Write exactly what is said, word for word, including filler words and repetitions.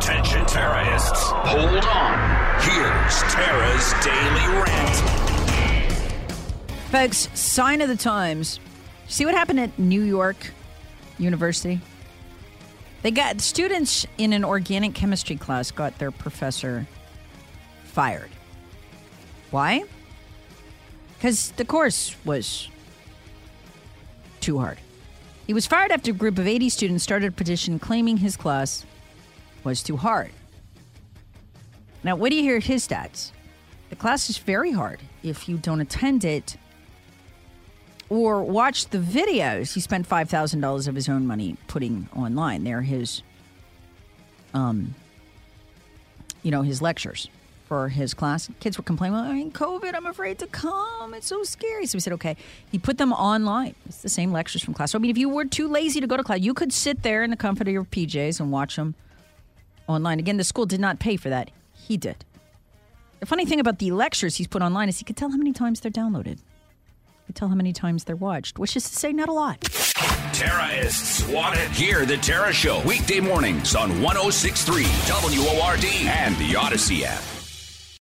Attention terrorists, hold on. Here's Tara's Daily Rant. Folks, sign of the times. See what happened at New York University? They got students in an organic chemistry class got their professor fired. Why? Because the course was too hard. He was fired after a group of eighty students started a petition claiming his class was too hard. Now, what do you hear his stats? The class is very hard if you don't attend it or watch the videos he spent five thousand dollars of his own money putting online. They're his, um, you know, his lectures for his class. Kids were complaining, well, I mean, COVID, I'm afraid to come. It's so scary. So we said, okay. He put them online. It's the same lectures from class. So, I mean, if you were too lazy to go to class, you could sit there in the comfort of your P Js and watch them online. Again, the school did not pay for that. He did. The funny thing about the lectures he's put online is he could tell how many times they're downloaded. He could tell how many times they're watched, which is to say not a lot. Terrorists want it. Hear the Tara Show weekday mornings on one oh six point three W O R D and the Odyssey app.